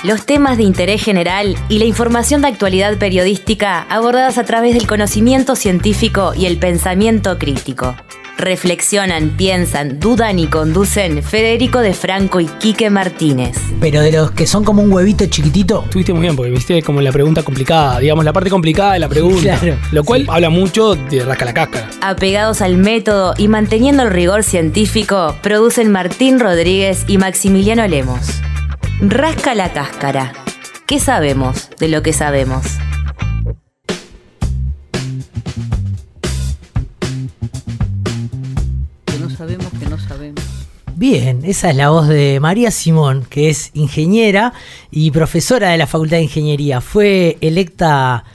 Los temas de interés general y la información de actualidad periodística abordadas a través del conocimiento científico y el pensamiento crítico. Reflexionan, piensan, dudan y conducen Federico de Franco y Quique Martínez. Pero de los que son como un huevito chiquitito. Estuviste muy bien porque viste como la pregunta complicada, digamos la parte complicada de la pregunta, Claro. lo cual habla mucho de rasca la cáscara. Apegados al método y manteniendo el rigor científico, producen Martín Rodríguez y Maximiliano Lemos. Rasca la cáscara. ¿Qué sabemos de lo que sabemos? Que no sabemos. Bien, esa es la voz de María Simón, que es ingeniera y profesora de la Facultad de Ingeniería. Fue electa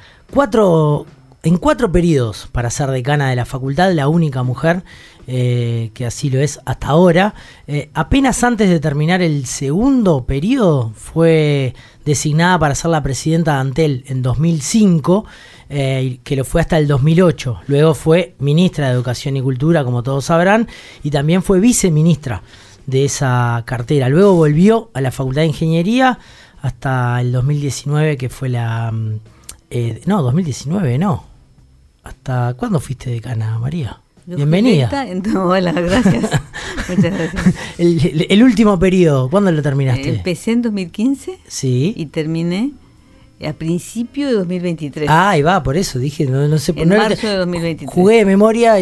en cuatro periodos para ser decana de la facultad, la única mujer que así lo es hasta ahora. Apenas antes de terminar el segundo periodo fue designada para ser la presidenta de Antel en 2005, que lo fue hasta el 2008. Luego fue ministra de Educación y Cultura, como todos sabrán, y también fue viceministra de esa cartera. Luego volvió a la Facultad de Ingeniería hasta el 2019, que fue la... 2019 no. ¿Hasta cuándo fuiste decana, María? Bienvenida. Hola, gracias. Muchas gracias. El último periodo, ¿cuándo lo terminaste? Empecé en 2015 Sí. y terminé a principio de 2023. Ah, ahí va, por eso dije, no sé. En marzo de 2023. Jugué de memoria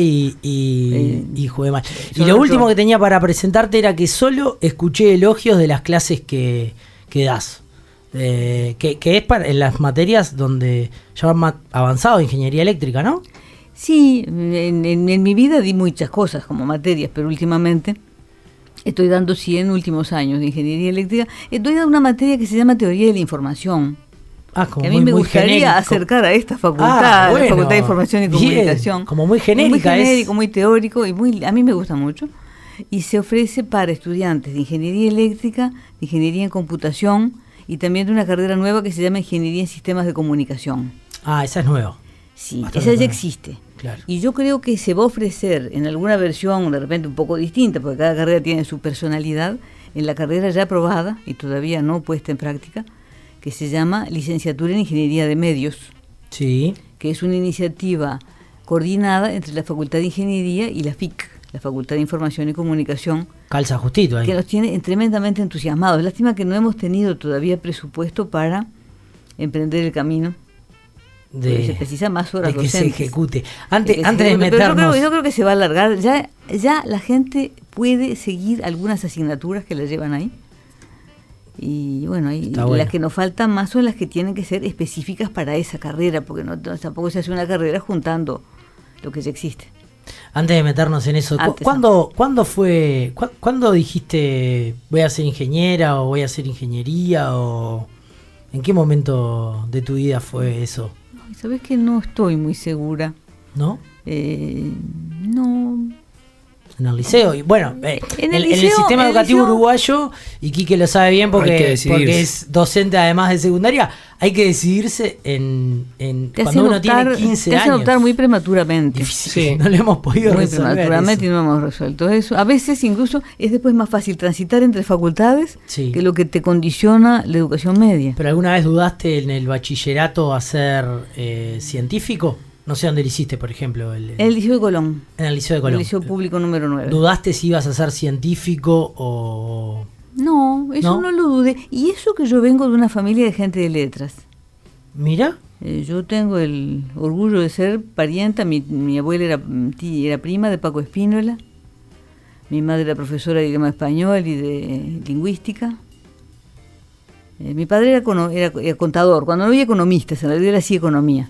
y jugué mal. Y lo último que tenía para presentarte era que solo escuché elogios de las clases que das. Que es en las materias donde ya van avanzado, ingeniería eléctrica, ¿no? Sí, en mi vida di muchas cosas como materias, pero últimamente estoy dando 100 últimos años de ingeniería eléctrica. Estoy dando una materia que se llama teoría de la información. Como que a mí me gustaría genérico. acercar a esta facultad, la Facultad de Información y Comunicación. Como muy genérica. Muy genérico, muy teórico y a mí me gusta mucho. Y se ofrece para estudiantes de ingeniería eléctrica, de ingeniería en computación y también de una carrera nueva que se llama ingeniería en sistemas de comunicación. Ah, esa es nueva. Sí, Bastante esa ya nueva. existe. Claro. Y yo creo que se va a ofrecer en alguna versión de repente un poco distinta, porque cada carrera tiene su personalidad, en la carrera ya aprobada y todavía no puesta en práctica, que se llama Licenciatura en Ingeniería de Medios, Sí. que es una iniciativa coordinada entre la Facultad de Ingeniería y la FIC, la Facultad de Información y Comunicación, Calza justito ahí. que nos tiene tremendamente entusiasmados. Lástima que no hemos tenido todavía presupuesto para emprender el camino. Se precisa más horas de que docentes. se ejecute. Antes de meternos... Pero yo creo que se va a alargar. Ya la gente puede seguir algunas asignaturas que la llevan ahí. Y bueno, las que nos faltan más son las que tienen que ser específicas para esa carrera, porque tampoco se hace una carrera juntando lo que ya existe. Antes de meternos en eso, ¿cuándo dijiste voy a ser ingeniera o voy a hacer ingeniería? O ¿en qué momento de tu vida fue eso? Sabes que no estoy muy segura. ¿No? No. En el liceo. Y bueno, en el liceo, sistema educativo liceo, uruguayo, y Quique lo sabe bien porque es docente además de secundaria, hay que decidirse cuando uno tiene 15 años. Te hace notar muy prematuramente. Difícil, sí. No lo hemos podido muy resolver. Muy prematuramente y no hemos resuelto eso. A veces incluso es después más fácil transitar entre facultades que lo que te condiciona la educación media. ¿Pero alguna vez dudaste en el bachillerato a ser científico? No sé dónde lo hiciste, por ejemplo. En el Liceo de Colón. En el Liceo de Colón. El Liceo Público número 9. ¿Dudaste si ibas a ser científico o...? No, eso no lo dudé. Y eso que yo vengo de una familia de gente de letras. ¿Mira? Yo tengo el orgullo de ser parienta. Mi abuela era prima de Paco Espínola. Mi madre era profesora de idioma español y de lingüística. Mi padre era contador. Cuando no había economistas, en realidad era así economía.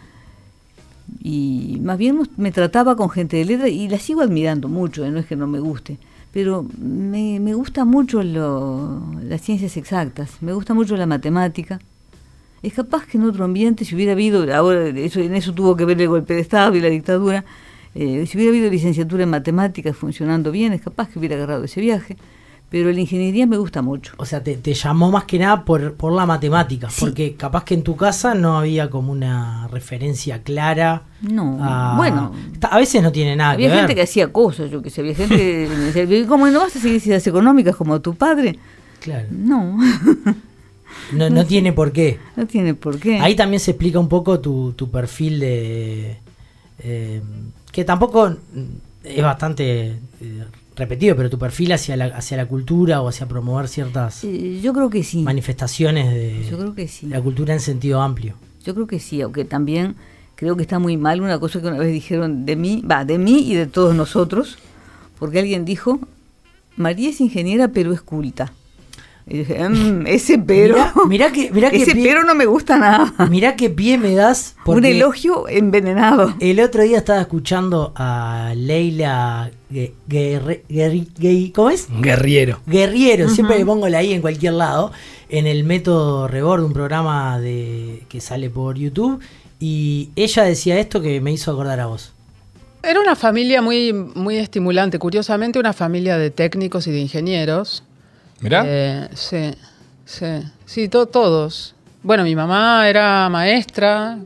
Y más bien me trataba con gente de letras y la sigo admirando mucho, no es que no me guste, pero me gusta mucho las ciencias exactas, me gusta mucho la matemática. Es capaz que en otro ambiente, si hubiera habido, ahora en eso tuvo que ver el golpe de Estado y la dictadura, si hubiera habido licenciatura en matemáticas funcionando bien, es capaz que hubiera agarrado ese viaje. Pero la ingeniería me gusta mucho. O sea, te llamó más que nada por la matemática, sí. Porque capaz que en tu casa no había como una referencia clara. No, bueno. A veces no tiene nada que ver. Había gente que hacía cosas, yo que sé, había gente que decía, ¿cómo no vas a seguir ciencias económicas como tu padre? Claro. No. No tiene por qué. No tiene por qué. Ahí también se explica un poco tu perfil de... que tampoco es bastante repetido, pero tu perfil hacia la cultura o hacia promover ciertas yo creo que sí. manifestaciones de Yo creo que sí. la cultura en sentido amplio. Yo creo que sí, aunque también creo que está muy mal una cosa que una vez dijeron de mí y de todos nosotros, porque alguien dijo, María es ingeniera pero es culta. Y dije, ese pero, mirá que ese pie, pero no me gusta nada. Mirá qué pie me das. Un elogio envenenado. El otro día estaba escuchando a Leila ¿cómo es? Guerriero. Siempre le pongo la I en cualquier lado, en el Método Rebord, un programa que sale por YouTube, y ella decía esto que me hizo acordar a vos. Era una familia muy, muy estimulante, curiosamente una familia de técnicos y de ingenieros. ¿Mirá? Sí, todos. Bueno, mi mamá era maestra,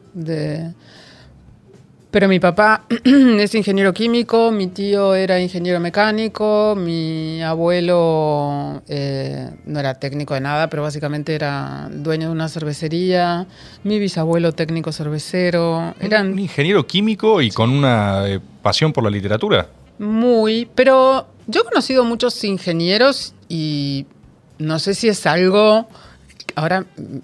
pero mi papá es ingeniero químico, mi tío era ingeniero mecánico, mi abuelo no era técnico de nada, pero básicamente era dueño de una cervecería, mi bisabuelo técnico cervecero. Eran un ingeniero químico y con una pasión por la literatura. Pero yo he conocido muchos ingenieros y no sé si es algo, ahora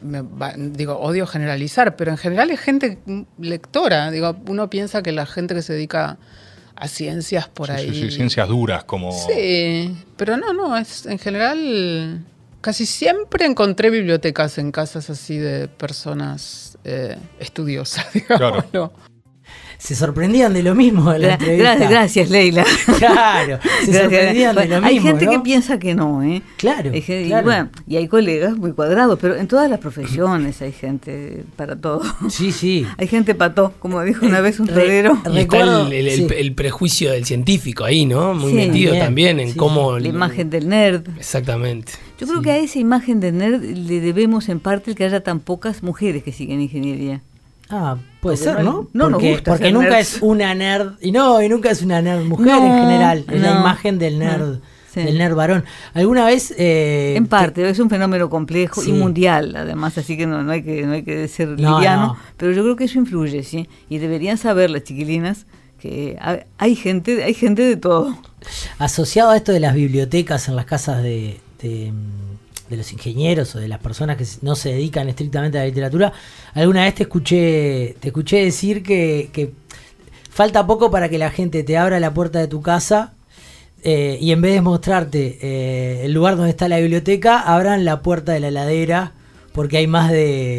odio generalizar, pero en general es gente lectora. Uno piensa que la gente que se dedica a ciencias por ahí... Sí, ciencias duras como... Sí, pero no, es en general... Casi siempre encontré bibliotecas en casas así de personas estudiosas, digamos. Claro. Se sorprendían de lo mismo en la entrevista. Gracias, Leila. Claro, sorprendían de lo mismo. Hay gente, ¿no?, que ¿no? Piensa que no, ¿eh? Claro, claro. Y hay colegas muy cuadrados, pero en todas las profesiones hay gente para todo. Sí. Hay gente pató, como dijo una vez un torero. Y está el prejuicio del científico ahí, ¿no? Muy metido bien, también en cómo... La imagen del nerd. Exactamente. Yo creo que a esa imagen del nerd le debemos en parte el que haya tan pocas mujeres que siguen ingeniería. Puede ser, ¿no? Porque nunca nerds. Es una nerd, y nunca es una nerd mujer en general, es la imagen del nerd, del nerd varón. ¿Alguna vez? En parte, es un fenómeno complejo y mundial, además, así que no hay que ser liviano, pero yo creo que eso influye, ¿sí? Y deberían saber las chiquilinas que hay gente de todo. Asociado a esto de las bibliotecas en las casas de los ingenieros o de las personas que no se dedican estrictamente a la literatura, alguna vez te escuché decir que falta poco para que la gente te abra la puerta de tu casa y en vez de mostrarte el lugar donde está la biblioteca, abran la puerta de la heladera, porque hay más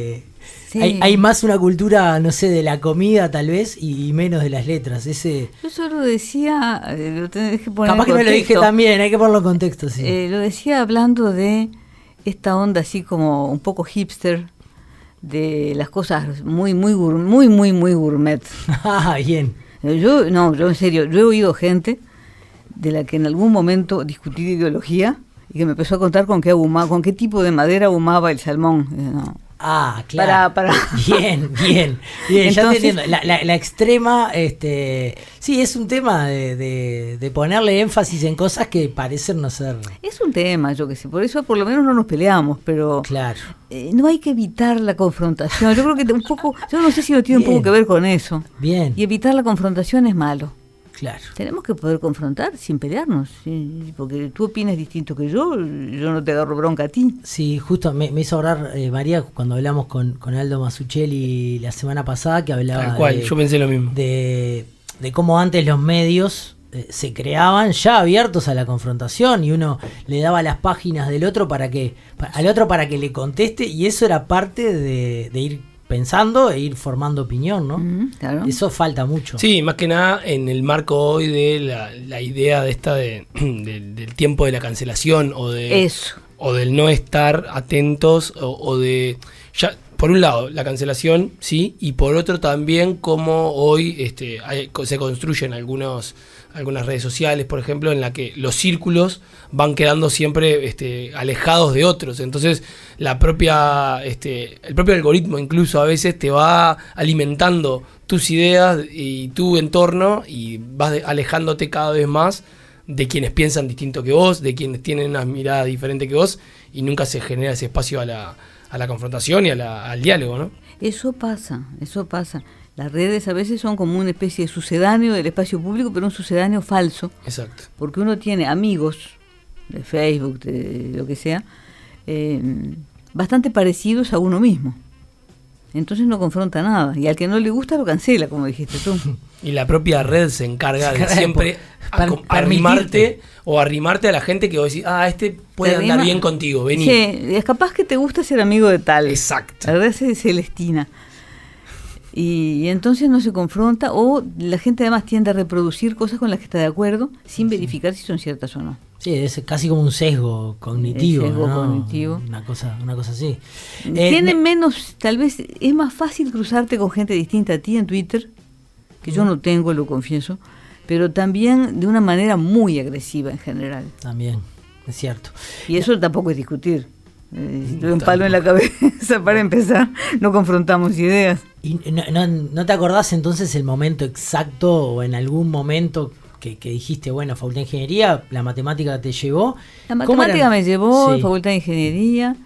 hay más una cultura, no sé, de la comida tal vez y menos de las letras. Yo solo decía, lo tenés que poner capaz que me lo dije también, hay que ponerlo en contexto, sí. Lo decía hablando de esta onda así como un poco hipster, de las cosas muy gourmet. Bien. Yo en serio, yo he oído gente de la que en algún momento discutí de ideología y que me empezó a contar con qué tipo de madera ahumaba el salmón. Claro. Para. Bien. Entonces, ya te entiendo. La extrema, sí, es un tema de ponerle énfasis en cosas que parecen no ser. Es un tema, yo que sé, por eso por lo menos no nos peleamos, pero claro. No hay que evitar la confrontación. Yo creo que un poco, yo no sé si no tiene un poco que ver con eso. Bien. Y evitar la confrontación es malo. Claro. Tenemos que poder confrontar sin pelearnos, ¿sí? Porque tú opinas distinto que yo no te agarro bronca a ti. Sí, justo me hizo ahorrar, María, cuando hablamos con Aldo Mazzucchelli la semana pasada, que hablaba tal cual, yo pensé lo mismo. De cómo antes los medios se creaban ya abiertos a la confrontación y uno le daba las páginas del otro al otro para que le conteste, y eso era parte de ir pensando e ir formando opinión, ¿no? Claro. Eso falta mucho. Sí, más que nada en el marco hoy de la idea de esta del tiempo de la cancelación o del no estar atentos o de ya por un lado la cancelación, sí, y por otro también cómo hoy se construyen algunas redes sociales, por ejemplo, en la que los círculos van quedando siempre alejados de otros. Entonces, el propio algoritmo incluso a veces te va alimentando tus ideas y tu entorno y vas alejándote cada vez más de quienes piensan distinto que vos, de quienes tienen una mirada diferente que vos, y nunca se genera ese espacio a la confrontación y al diálogo, ¿no? Eso pasa. Las redes a veces son como una especie de sucedáneo del espacio público, pero un sucedáneo falso. Exacto. Porque uno tiene amigos de Facebook, de lo que sea, bastante parecidos a uno mismo. Entonces no confronta nada. Y al que no le gusta lo cancela, como dijiste tú. Y la propia red se encarga de siempre arrimarte a la gente que vos decís, este puede andar bien contigo, vení. Sí, es capaz que te gusta ser amigo de tal. Exacto. La red se celestina. Y entonces no se confronta, o la gente además tiende a reproducir cosas con las que está de acuerdo sin verificar si son ciertas o no. Sí, es casi como un sesgo cognitivo. Cognitivo. Una cosa así. Tiene menos, tal vez es más fácil cruzarte con gente distinta a ti en Twitter, que yo no tengo, lo confieso, pero también de una manera muy agresiva en general. También, es cierto. Y eso tampoco es discutir. Si tuve un palo en la cabeza para empezar, no confrontamos ideas. ¿Y no te acordás entonces el momento exacto o en algún momento que dijiste, bueno, Facultad de Ingeniería, la matemática te llevó? La matemática me llevó, sí. Facultad de Ingeniería.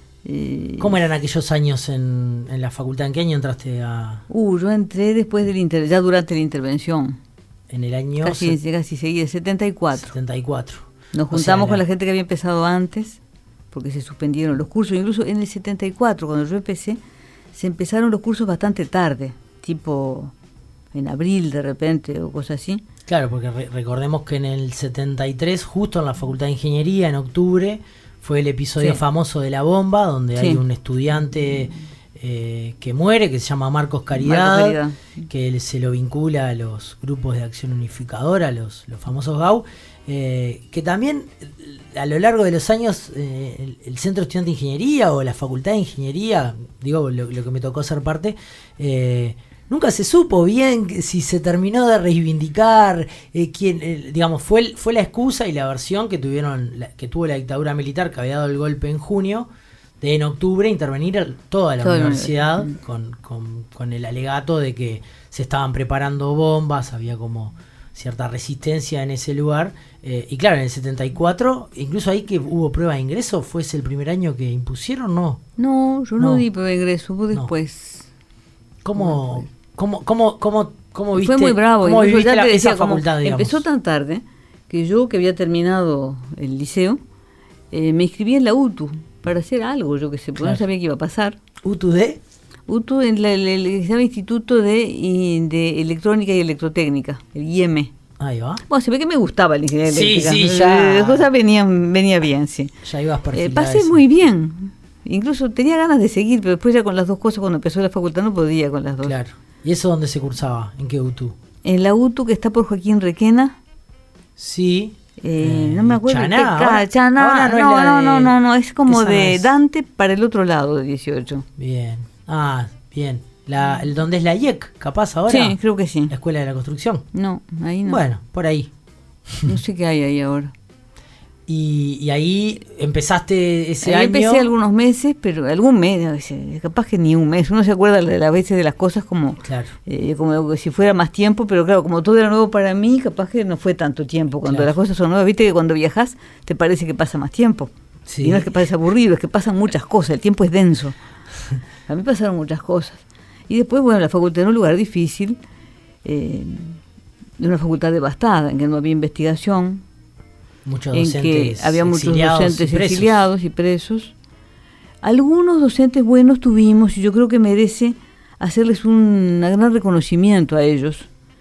¿Cómo eran aquellos años en la facultad? ¿En qué año entraste a...? Yo entré después ya durante la intervención. En el año... Casi seguida, 74. 74. Nos juntamos con la gente que había empezado antes, porque se suspendieron los cursos. Incluso en el 74, cuando yo empecé, se empezaron los cursos bastante tarde, tipo en abril de repente o cosas así. Claro, porque recordemos que en el 73, justo en la Facultad de Ingeniería, en octubre, fue el episodio famoso de la bomba, donde hay un estudiante que muere, que se llama Marcos Caridad, que se lo vincula a los grupos de acción unificadora, los famosos GAU, que también a lo largo de los años el Centro Estudiante de Ingeniería o la Facultad de Ingeniería, digo, lo que me tocó ser parte, nunca se supo bien si se terminó de reivindicar quién, digamos, fue la excusa y la versión que tuvo la dictadura militar, que había dado el golpe en junio, de en octubre intervenir toda la universidad con el alegato de que se estaban preparando bombas, había como cierta resistencia en ese lugar, y claro, en el 74, incluso ahí que hubo prueba de ingreso, ¿fue ese el primer año que impusieron? No, yo no di prueba de ingreso, hubo después. ¿Cómo viste? Fue muy bravo. ¿Cómo viviste ya te decía, esa facultad, digamos? Empezó tan tarde que yo, que había terminado el liceo, me inscribí en la UTU para hacer algo, yo que sé, porque no sabía qué iba a pasar. ¿UTU de? UTU en el Instituto de Electrónica y Electrotécnica, el IEM. Ahí va. Bueno, se ve que me gustaba la ingeniería eléctrica. Sí, ya. Las cosas venía bien, sí. Ya ibas perfilada. Pasé muy bien. Incluso tenía ganas de seguir, pero después ya con las dos cosas, cuando empezó la facultad, no podía con las dos. Claro. ¿Y eso dónde se cursaba? ¿En qué UTU? En la UTU, que está por Joaquín Requena. Sí. No me acuerdo. Chaná. Chaná. No, es como de es? Dante para el otro lado de 18. Bien. Bien. ¿Dónde es la IEC? ¿Capaz ahora? Sí, creo que sí. ¿La Escuela de la Construcción? No, ahí no. Bueno, por ahí. No sé qué hay ahí ahora. Y ahí empezaste ese ahí año. Empecé algunos meses, pero algún mes, capaz que ni un mes. Uno se acuerda a veces de las cosas como si fuera más tiempo, pero claro, como todo era nuevo para mí, capaz que no fue tanto tiempo. Cuando las cosas son nuevas, viste que cuando viajas te parece que pasa más tiempo. Sí. Y no es que parece aburrido, es que pasan muchas cosas, el tiempo es denso. A mí pasaron muchas cosas. Y después, bueno, la facultad era un lugar difícil, de una facultad devastada, en que no había investigación. Muchos docentes había muchos docentes exiliados y presos. Algunos docentes buenos tuvimos, y yo creo que merece hacerles un gran reconocimiento a ellos.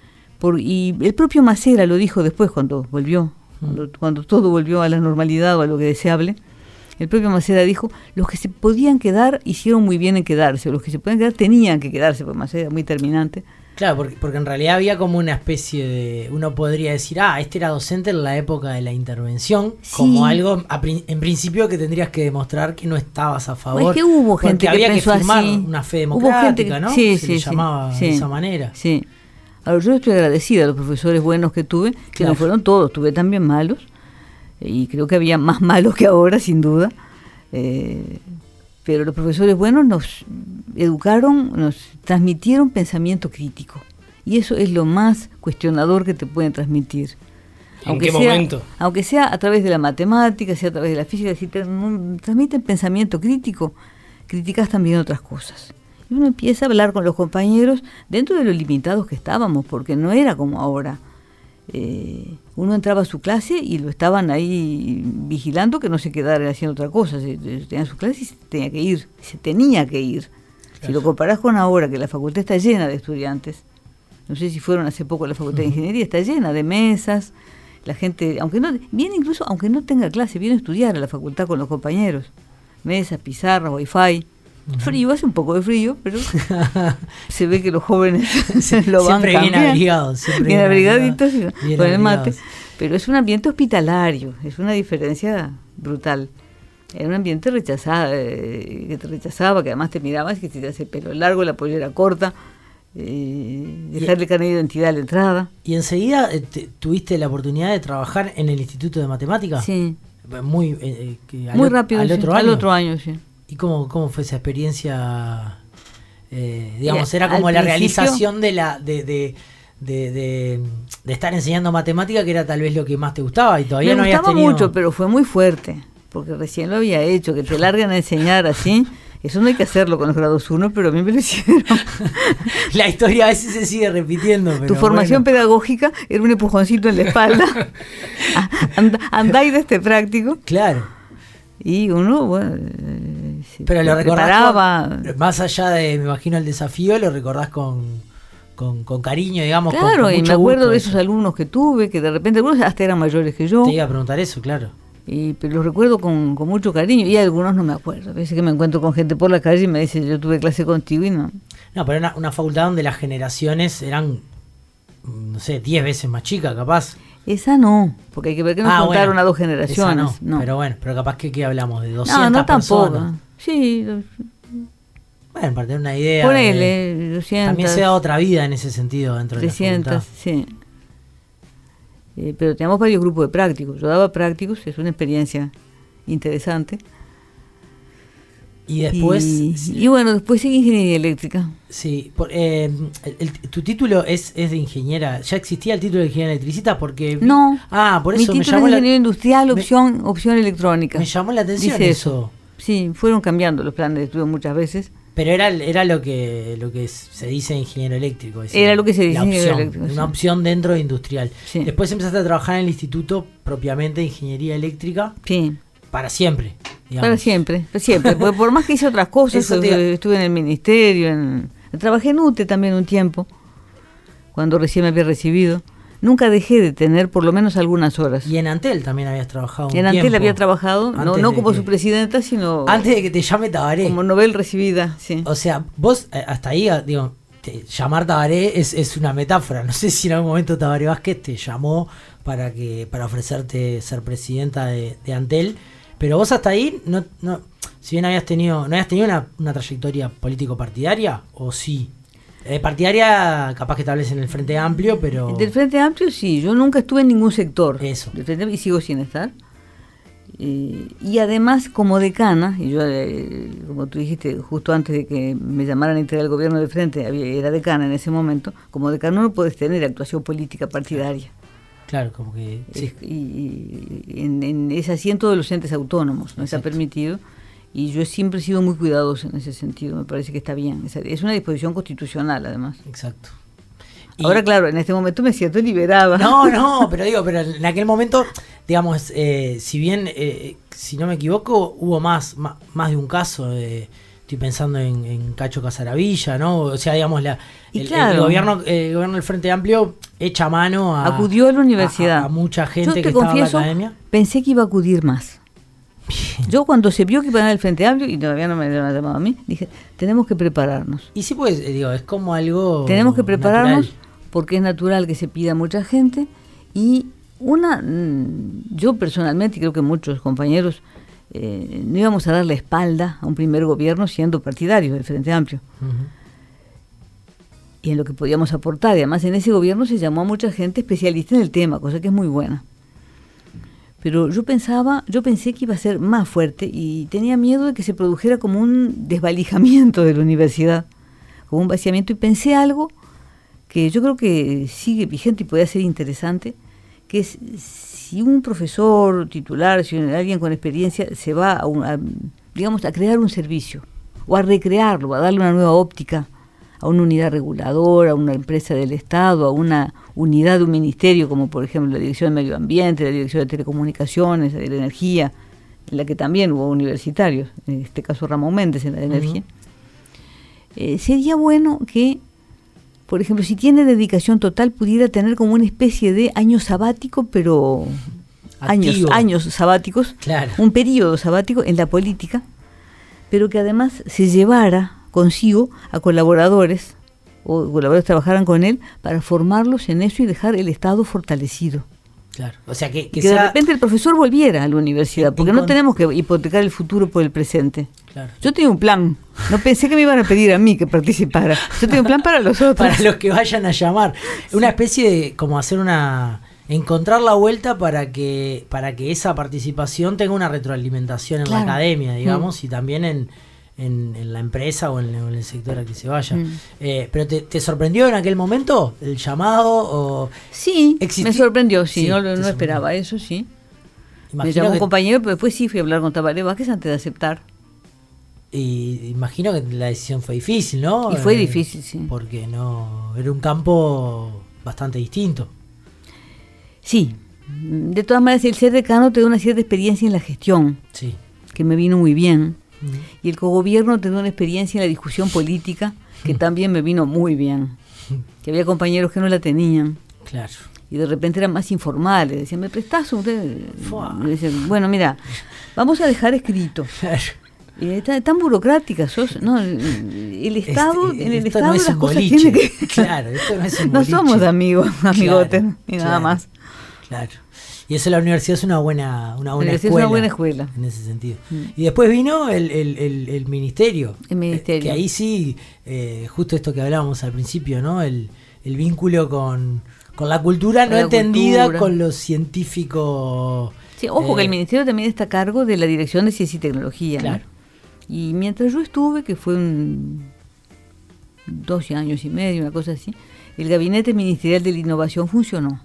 Y el propio Macera lo dijo después, cuando volvió, cuando todo volvió a la normalidad o a lo que deseable. El propio Macera dijo, los que se podían quedar hicieron muy bien en quedarse, los que se podían quedar tenían que quedarse, porque Macera era muy terminante. Claro, porque en realidad había como una especie de... Uno podría decir, este era docente en la época de la intervención, como algo, en principio, que tendrías que demostrar que no estabas a favor. Es que hubo gente que había pensó que firmar así. Una fe democrática, ¿no? Sí, se le llamaba de esa manera. Sí. Ahora, yo estoy agradecida a los profesores buenos que tuve, que no fueron todos, tuve también malos, y creo que había más malos que ahora, sin duda. Pero los profesores buenos nos educaron, nos transmitieron pensamiento crítico. Y eso es lo más cuestionador que te pueden transmitir. ¿En qué momento? Aunque sea a través de la matemática, sea a través de la física, si transmiten pensamiento crítico, criticas también otras cosas. Y uno empieza a hablar con los compañeros dentro de lo limitados que estábamos, porque no era como ahora. Uno entraba a su clase y lo estaban ahí vigilando que no se quedara haciendo otra cosa. Tenía su clase y se tenía que ir. Claro. Si lo comparás con ahora, que la facultad está llena de estudiantes, no sé si fueron hace poco a la facultad de ingeniería, está llena de mesas, la gente, aunque no tenga clase, viene a estudiar a la facultad con los compañeros, mesas, pizarras, wifi. Frío, hace un poco de frío, pero se ve que los jóvenes lo van siempre bien abrigados, bien abrigaditos con el mate, pero es un ambiente hospitalario, es una diferencia brutal. Era un ambiente que te rechazaba, que además te mirabas, que te tenías el pelo largo, la pollera corta, dejarle carnet de identidad a la entrada. ¿Y enseguida tuviste la oportunidad de trabajar en el Instituto de Matemáticas? Sí. Muy rápido, al otro año, sí. ¿Y cómo fue esa experiencia? Digamos, era como la realización de estar enseñando matemática, que era tal vez lo que más te gustaba y todavía no habías tenido. Me gustaba mucho, pero fue muy fuerte, porque recién lo había hecho, que te largan a enseñar así. Eso no hay que hacerlo con los grados 1, pero a mí me lo hicieron. La historia a veces se sigue repitiendo. Pero tu formación pedagógica era un empujoncito en la espalda. Andá y de este práctico. Claro. Y uno, pero lo recordaba más allá de, me imagino, el desafío, lo recordás con cariño, digamos. Claro, con y me acuerdo de esos alumnos que tuve, que de repente algunos hasta eran mayores que yo. Te iba a preguntar eso, claro. Pero los recuerdo con mucho cariño, y algunos no me acuerdo. A veces que me encuentro con gente por la calle y me dice, yo tuve clase contigo y no. No, pero era una facultad donde las generaciones eran, no sé, 10 veces más chicas, capaz. Esa no, porque hay que ver que nos contaron a 2 generaciones. Esa no. Pero capaz que hablamos de 200 no personas. Tampoco. Sí. Bueno, para tener una idea. Ponele, 200. También se da otra vida en ese sentido dentro 300, de la facultad. Sí. Pero teníamos varios grupos de prácticos. Yo daba prácticos, es una experiencia interesante. Y después... Y bueno, después seguí ingeniería eléctrica. Sí, tu título es de ingeniera. ¿Ya existía el título de ingeniera electricista? Porque no. Por eso mi título es ingeniero industrial, opción electrónica. Me llamó la atención eso. Sí, fueron cambiando los planes de estudio muchas veces. Pero era lo que se dice ingeniero eléctrico. Era lo que se dice ingeniero eléctrico. Una opción dentro de industrial. Sí. Después empezaste a trabajar en el instituto propiamente de ingeniería eléctrica. Sí. Para siempre. Digamos. Para siempre. Porque por más que hice otras cosas, estuve en el ministerio, trabajé en UTE también un tiempo, cuando recién me había recibido. Nunca dejé de tener por lo menos algunas horas. Y en Antel también habías trabajado un tiempo. En Antel había trabajado, no como su presidenta, sino... Antes de que te llame Tabaré. Como Nobel recibida, sí. O sea, vos hasta ahí, digo, llamar Tabaré es una metáfora. No sé si en algún momento Tabaré Vázquez te llamó para ofrecerte ser presidenta de Antel, pero vos hasta ahí, no si bien no habías tenido una trayectoria político-partidaria, ¿o sí? Partidaria, capaz que establece en el Frente Amplio, pero... Del Frente Amplio sí, yo nunca estuve en ningún sector. Eso. Del Frente Amplio, y sigo sin estar. Y además, como decana, y yo, como tú dijiste, justo antes de que me llamaran a integrar el gobierno del Frente, era decana en ese momento, como decana no puedes tener actuación política partidaria. Claro, como que... Sí. Y en ese asiento de los entes autónomos, no está permitido. Y yo siempre he sido muy cuidadoso en ese sentido, me parece que está bien. Es una disposición constitucional, además. Exacto. Ahora, claro, en este momento me siento liberada. Pero en aquel momento, digamos, si bien, si no me equivoco, hubo más de un caso, estoy pensando en Cacho Casaravilla, ¿no? O sea, digamos, el gobierno del Frente Amplio echa mano acudió a la universidad. A mucha gente que estaba en la academia. Pensé que iba a acudir más. Bien. Yo cuando se vio que iba a ganar el Frente Amplio, y todavía no me habían llamado a mí, dije, tenemos que prepararnos. Y sí, pues, es como algo tenemos que prepararnos natural. Porque es natural que se pida mucha gente, y yo personalmente, creo que muchos compañeros, no íbamos a dar la espalda a un primer gobierno siendo partidarios del Frente Amplio. Uh-huh. Y en lo que podíamos aportar, y además en ese gobierno se llamó a mucha gente especialista en el tema, cosa que es muy buena. Pero yo pensé que iba a ser más fuerte y tenía miedo de que se produjera como un desvalijamiento de la universidad, como un vaciamiento, y pensé algo que yo creo que sigue vigente y puede ser interesante, que es si un profesor titular, si alguien con experiencia se va a crear un servicio o a recrearlo, a darle una nueva óptica a una unidad reguladora, a una empresa del Estado, a una unidad de un ministerio, como por ejemplo la Dirección de Medio Ambiente, la Dirección de Telecomunicaciones, de la Energía, en la que también hubo universitarios, en este caso Ramón Méndez en la de Energía. Sería bueno que, por ejemplo, si tiene dedicación total, pudiera tener como una especie de año sabático, pero años sabáticos, claro, un periodo sabático en la política, pero que además se llevara consigo a colaboradores, o colaboradores trabajaran con él para formarlos en eso y dejar el Estado fortalecido. Claro, o sea que de repente el profesor volviera a la universidad, porque no tenemos que hipotecar el futuro por el presente. Claro. Yo tenía un plan, no pensé que me iban a pedir a mí que participara. Yo tenía un plan para los otros. Para los que vayan a llamar. Sí. Una especie de, como hacer encontrar la vuelta para que esa participación tenga una retroalimentación en la academia, digamos, y también en la empresa o en el sector al que se vaya. ¿Pero te sorprendió en aquel momento el llamado? Sí, me sorprendió, sí, no esperaba eso, sí. Me llamó un compañero, pero después sí fui a hablar con Tabaré Vázquez antes de aceptar. Y imagino que la decisión fue difícil, ¿no? Y fue difícil, sí. Porque no era un campo bastante distinto. Sí, de todas maneras el ser decano te da una cierta experiencia en la gestión, sí, que me vino muy bien. Y el cogobierno te da una experiencia en la discusión política que también me vino muy bien. Que había compañeros que no la tenían. Claro. Y de repente eran más informales. Decían, ¿me prestás usted? Y decían, bueno, mira, vamos a dejar escrito. Claro. Tan burocrática sos, ¿no? El Estado, en el Estado no es las cosas boliche. tienen que... Claro, esto no es un no boliche. somos amigotes, claro, ni nada más. Claro. Y eso la universidad es una buena escuela. Es una buena escuela. En ese sentido. Y después vino el ministerio. El ministerio. Que ahí sí, justo esto que hablábamos al principio, ¿no? El vínculo con la cultura no entendida con lo científico. Sí, ojo que el ministerio también está a cargo de la Dirección de Ciencia y Tecnología. Claro. ¿no? Y mientras yo estuve, que fue 12 años y medio, una cosa así, el Gabinete Ministerial de la Innovación funcionó.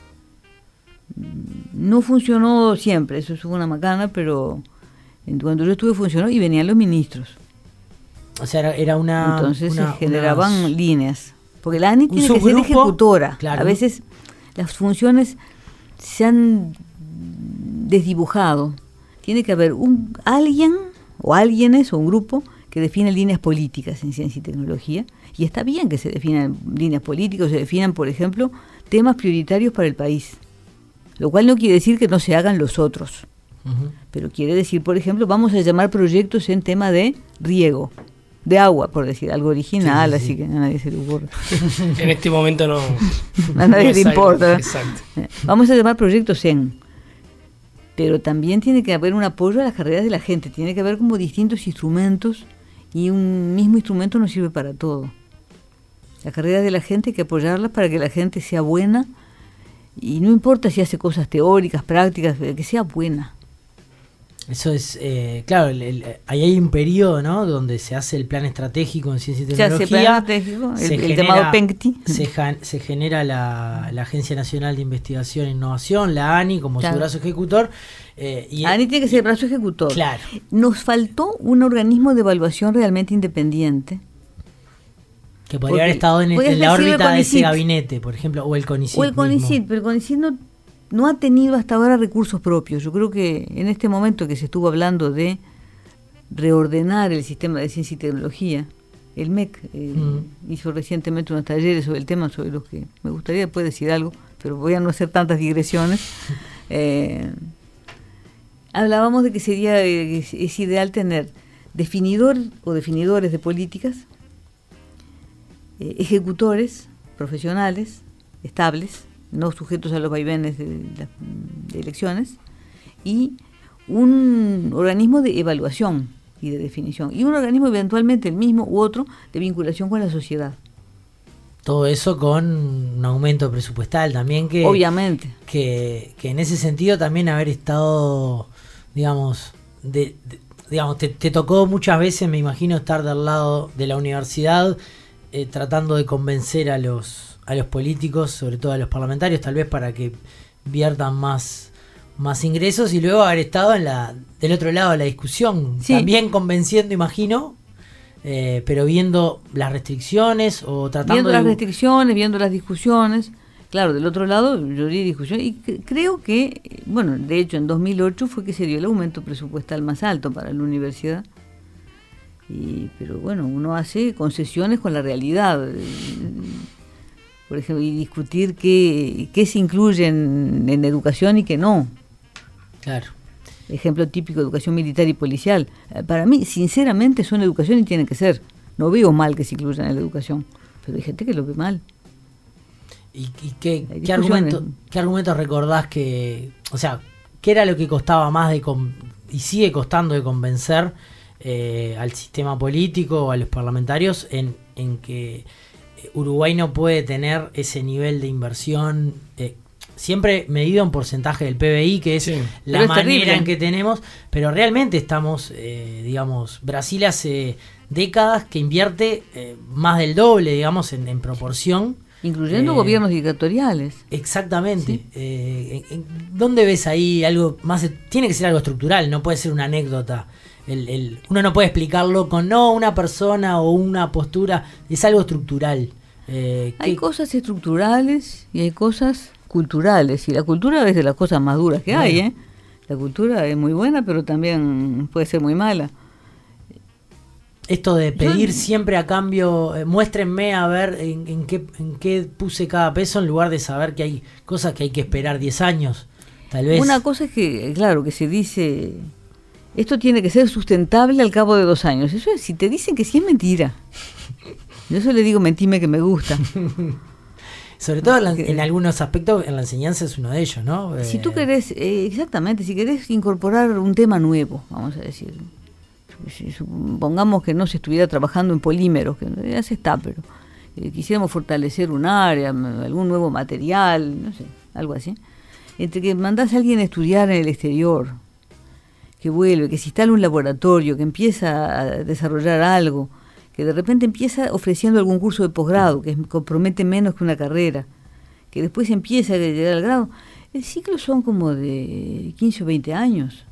No funcionó siempre, eso fue una macana, pero cuando yo estuve funcionó y venían los ministros. O sea, era una... Entonces se generaban líneas. Porque la ANI tiene que ser ejecutora. Claro. A veces las funciones se han desdibujado. Tiene que haber alguien o alguienes o un grupo que define líneas políticas en ciencia y tecnología. Y está bien que se definan líneas políticas, se definan, por ejemplo, temas prioritarios para el país. Lo cual no quiere decir que no se hagan los otros. Pero quiere decir, por ejemplo, vamos a llamar proyectos en tema de riego, de agua, por decir algo original, así que a nadie se le ocurre. En este momento no. A nadie le importa. Exacto. Vamos a llamar proyectos pero también tiene que haber un apoyo a las carreras de la gente, tiene que haber como distintos instrumentos y un mismo instrumento no sirve para todo. Las carreras de la gente hay que apoyarlas para que la gente sea buena y no importa si hace cosas teóricas, prácticas, que sea buena. Eso es, claro, ahí hay un periodo, ¿no? Donde se hace el plan estratégico en ciencia y tecnología. El llamado PENCTI. Se genera la Agencia Nacional de Investigación e Innovación, la ANI, como su brazo ejecutor. ANI tiene que ser el brazo ejecutor. Claro. Nos faltó un organismo de evaluación realmente independiente. Que podría haber estado en la órbita de ese gabinete, por ejemplo, o el CONICYT. O el CONICYT, pero el CONICYT no ha tenido hasta ahora recursos propios. Yo creo que en este momento que se estuvo hablando de reordenar el sistema de ciencia y tecnología, el MEC hizo recientemente unos talleres sobre el tema, sobre los que me gustaría después decir algo, pero voy a no hacer tantas digresiones. Hablábamos de que es ideal tener definidor o definidores de políticas, ejecutores profesionales, estables, no sujetos a los vaivenes de elecciones, y un organismo de evaluación y de definición, y un organismo eventualmente el mismo u otro de vinculación con la sociedad. Todo eso con un aumento presupuestal también, que obviamente que en ese sentido también haber estado, digamos, digamos te tocó muchas veces, me imagino, estar del lado de la universidad tratando de convencer a los políticos, sobre todo a los parlamentarios, tal vez para que inviertan más ingresos y luego haber estado del otro lado de la discusión, sí. También convenciendo, imagino, pero viendo las restricciones o tratando viendo las restricciones, viendo las discusiones. Claro, del otro lado yo di discusión y creo que, bueno, de hecho en 2008 fue que se dio el aumento presupuestal más alto para la universidad. Pero bueno, uno hace concesiones con la realidad, por ejemplo, y discutir qué se incluye en educación y qué no. Claro. Ejemplo típico, educación militar y policial. Para mí, sinceramente, son educación y tienen que ser. No veo mal que se incluyan en la educación, pero hay gente que lo ve mal. ¿Y qué argumentos recordás que, o sea, qué era lo que costaba más y sigue costando de convencer al sistema político o a los parlamentarios en que Uruguay no puede tener ese nivel de inversión siempre medido en porcentaje del PBI, que es la manera en que tenemos, pero realmente estamos, digamos, Brasil hace décadas que invierte más del doble, digamos, en proporción. Incluyendo gobiernos dictatoriales. Exactamente. ¿Sí? ¿Dónde ves ahí algo más? Tiene que ser algo estructural, no puede ser una anécdota. Uno no puede explicarlo con una persona o una postura, es algo estructural. Hay cosas estructurales y hay cosas culturales, y la cultura es de las cosas más duras que hay. La cultura es muy buena, pero también puede ser muy mala. Esto de pedir siempre a cambio, muéstrenme a ver en qué puse cada peso, en lugar de saber que hay cosas que hay que esperar 10 años, tal vez. Una cosa es que, claro, que se dice, esto tiene que ser sustentable al cabo de 2 años. Eso es, si te dicen que sí, es mentira. Yo eso le digo, mentime que me gusta. Sobre todo en algunos aspectos, en la enseñanza es uno de ellos, ¿no? Si tú querés, exactamente, si querés incorporar un tema nuevo, vamos a decir, si supongamos que no se estuviera trabajando en polímeros, que ya se está, pero quisiéramos fortalecer un área, algún nuevo material, no sé, algo así. Entre que mandás a alguien a estudiar en el exterior, que vuelve, que se instala un laboratorio, que empieza a desarrollar algo, que de repente empieza ofreciendo algún curso de posgrado, que compromete menos que una carrera, que después empieza a llegar al grado, el ciclo son como de 15 o 20 años.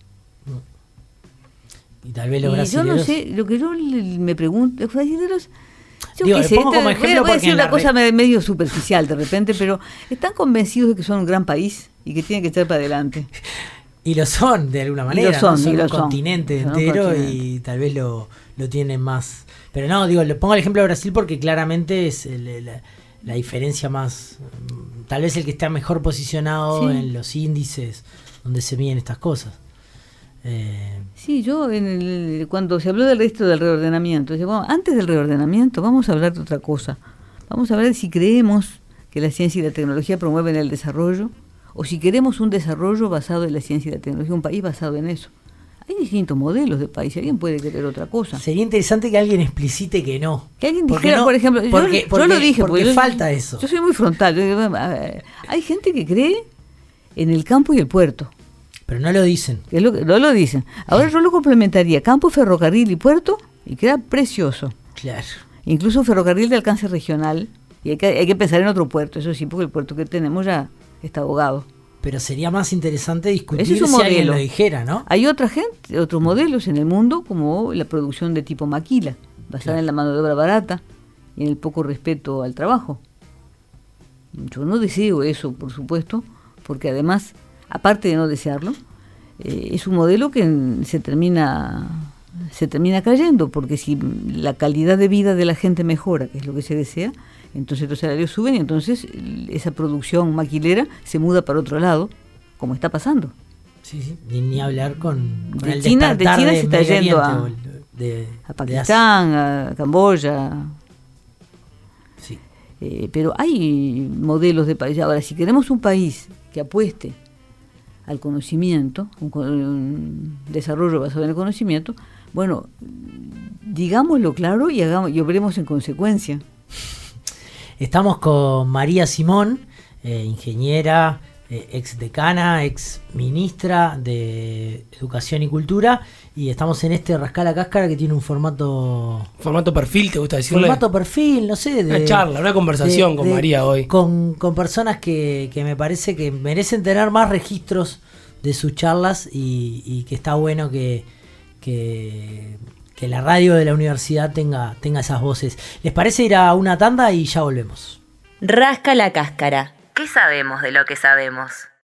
Y tal vez los brasileños... Yo no sé, lo que yo me pregunto, los brasileños... Voy a decir una cosa medio superficial de repente, pero están convencidos de que son un gran país y que tienen que echar para adelante. Y lo son, de alguna manera, son un continente entero y tal vez lo tienen más... Pero no, le pongo el ejemplo de Brasil porque claramente es la diferencia más... Tal vez el que está mejor posicionado en los índices donde se miden estas cosas. Sí, yo cuando se habló del resto del reordenamiento, dije, bueno, antes del reordenamiento vamos a hablar de otra cosa. Vamos a ver si creemos que la ciencia y la tecnología promueven el desarrollo o si queremos un desarrollo basado en la ciencia y la tecnología, un país basado en eso. Hay distintos modelos de país, alguien puede querer otra cosa. Sería interesante que alguien explicite que no. Que alguien dijera, por ejemplo, yo lo dije, porque falta eso. Yo soy muy frontal. Hay gente que cree en el campo y el puerto. Pero no lo dicen. No lo dicen. Ahora yo lo complementaría, campo, ferrocarril y puerto, y queda precioso. Claro. Incluso ferrocarril de alcance regional, y hay que pensar en otro puerto, eso sí, porque el puerto que tenemos ya está ahogado. Pero sería más interesante discutir si alguien lo dijera, ¿no? Hay otros modelos en el mundo, como la producción de tipo maquila, basada en la mano de obra barata y en el poco respeto al trabajo. Yo no deseo eso, por supuesto, porque además, aparte de no desearlo, es un modelo que se termina cayendo, porque si la calidad de vida de la gente mejora, que es lo que se desea, entonces los salarios suben y entonces esa producción maquilera se muda para otro lado, como está pasando. Sí. Ni hablar con el China, despertar de China se está yendo a Pakistán, a Camboya. Sí. Pero hay modelos de país. Ahora, si queremos un país que apueste al conocimiento, un desarrollo basado en el conocimiento, bueno, digámoslo claro y obremos en consecuencia. Estamos con María Simón, ingeniera, ex decana, ex ministra de Educación y Cultura, y estamos en este Rascá la Cáscara que tiene un formato perfil, ¿te gusta decirle? Formato perfil, no sé. Una charla, una conversación con María hoy. Con personas que me parece que merecen tener más registros de sus charlas y que está bueno que la radio de la universidad tenga esas voces. ¿Les parece ir a una tanda y ya volvemos? Rasca la Cáscara. ¿Qué sabemos de lo que sabemos?